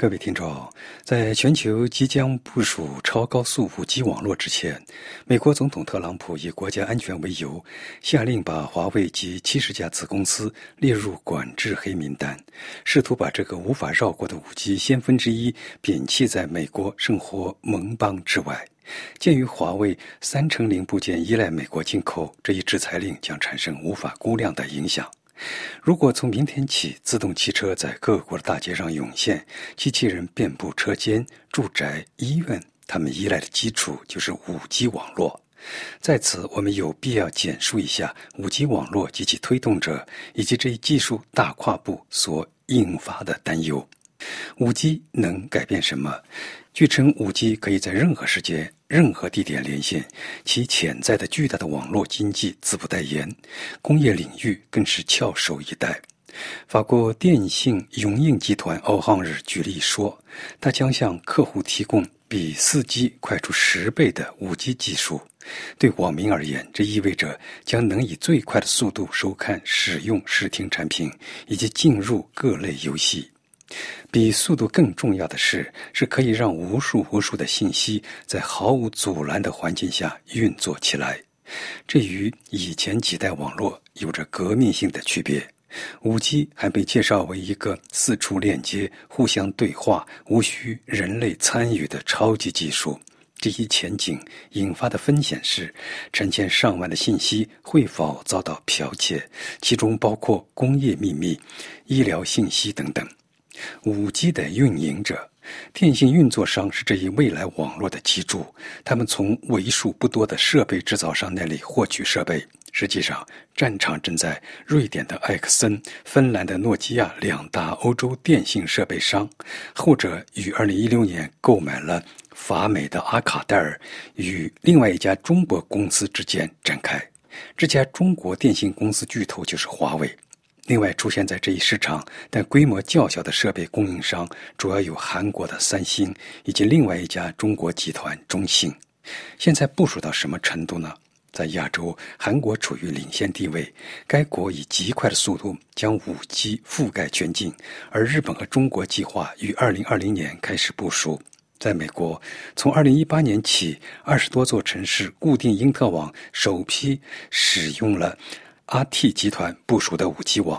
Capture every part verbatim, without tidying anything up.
各位听众，在全球即将部署超高速 五 G 网络之前，美国总统特朗普以国家安全为由，下令把华为及七十家子公司列入管制黑名单，试图把这个无法绕过的 五 G 先锋之一摒弃在美国生活盟邦之外。鉴于华为三成零部件依赖美国进口，这一制裁令将产生无法估量的影响。如果从明天起，自动汽车在各国的大街上涌现，机器人遍布车间、住宅、医院，它们依赖的基础就是 五 G 网络。在此，我们有必要简述一下 五 G 网络及其推动者，以及这一技术大跨步所引发的担忧。五 G 能改变什么？据称 五 G 可以在任何时间、任何地点连线，其潜在的巨大的网络经济自不待言，工业领域更是翘首以待。法国电信永映集团欧汉日举例说，它将向客户提供比 四 G 快出十倍的 五 G 技术。对网民而言，这意味着将能以最快的速度收看、使用视听产品，以及进入各类游戏。比速度更重要的是，是可以让无数无数的信息在毫无阻拦的环境下运作起来。这与以前几代网络有着革命性的区别。五 G 还被介绍为一个四处链接、互相对话、无需人类参与的超级技术。这一前景引发的风险是，成千上万的信息会否遭到剽窃，其中包括工业秘密、医疗信息等等。五 G 的运营者，电信运作商是这一未来网络的基柱，他们从为数不多的设备制造商那里获取设备。实际上，战场正在瑞典的埃克森、芬兰的诺基亚两大欧洲电信设备商，后者于二零一六年购买了法美的阿卡戴尔，与另外一家中国公司之间展开。这家中国电信公司巨头就是华为。另外出现在这一市场但规模较小的设备供应商，主要有韩国的三星以及另外一家中国集团中信。现在部署到什么程度呢？在亚洲，韩国处于领先地位，该国以极快的速度将 五 G 覆盖全境，而日本和中国计划于二零二零年开始部署。在美国，从二零一八年起，二十多座城市固定因特网首批使用了阿 T 集团部署的 五 G 网。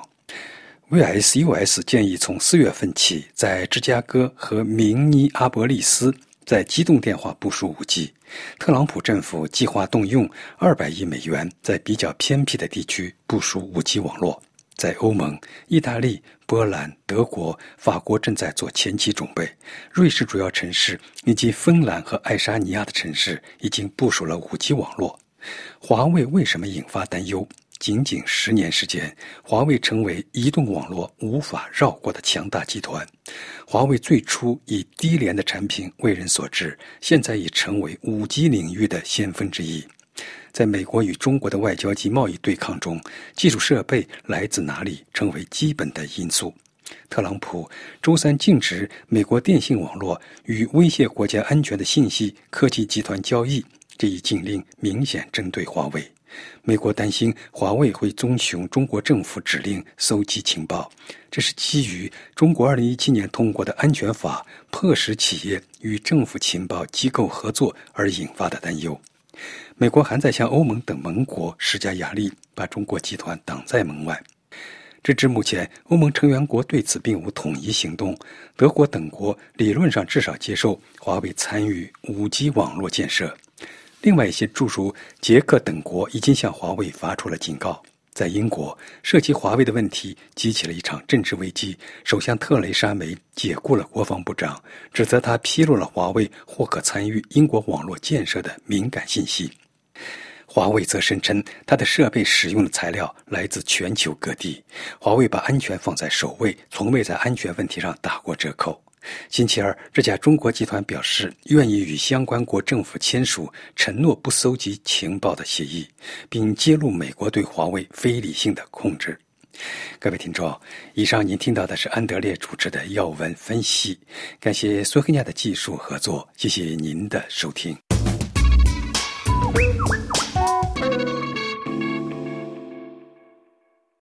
V S U S 建议从四月份起，在芝加哥和明尼阿波利斯在移动电话部署 五 G。 特朗普政府计划动用二百亿美元，在比较偏僻的地区部署 五 G 网络。在欧盟，意大利、波兰、德国、法国正在做前期准备，瑞士主要城市以及芬兰和爱沙尼亚的城市已经部署了 五 G 网络。华为为什么引发担忧？仅仅十年时间，华为成为移动网络无法绕过的强大集团。华为最初以低廉的产品为人所知，现在已成为 五 G 领域的先锋之一。在美国与中国的外交及贸易对抗中，技术设备来自哪里成为基本的因素。特朗普周三禁止美国电信网络与威胁国家安全的信息科技集团交易，这一禁令明显针对华为。美国担心华为会遵循中国政府指令搜集情报，这是基于中国二零一七年通过的安全法迫使企业与政府情报机构合作而引发的担忧。美国还在向欧盟等盟国施加压力，把中国集团挡在门外。直至目前，欧盟成员国对此并无统一行动。德国等国理论上至少接受华为参与 五 G 网络建设。另外一些诸如捷克等国已经向华为发出了警告。在英国，涉及华为的问题激起了一场政治危机，首相特蕾莎梅解雇了国防部长，指责他披露了华为或可参与英国网络建设的敏感信息。华为则声称，它的设备使用的材料来自全球各地。华为把安全放在首位，从未在安全问题上打过折扣。星期二，这家中国集团表示愿意与相关国政府签署承诺不搜集情报的协议，并揭露美国对华为非理性的控制。各位听众，以上您听到的是安德烈主持的要闻分析，感谢苏黑亚的技术合作，谢谢您的收听。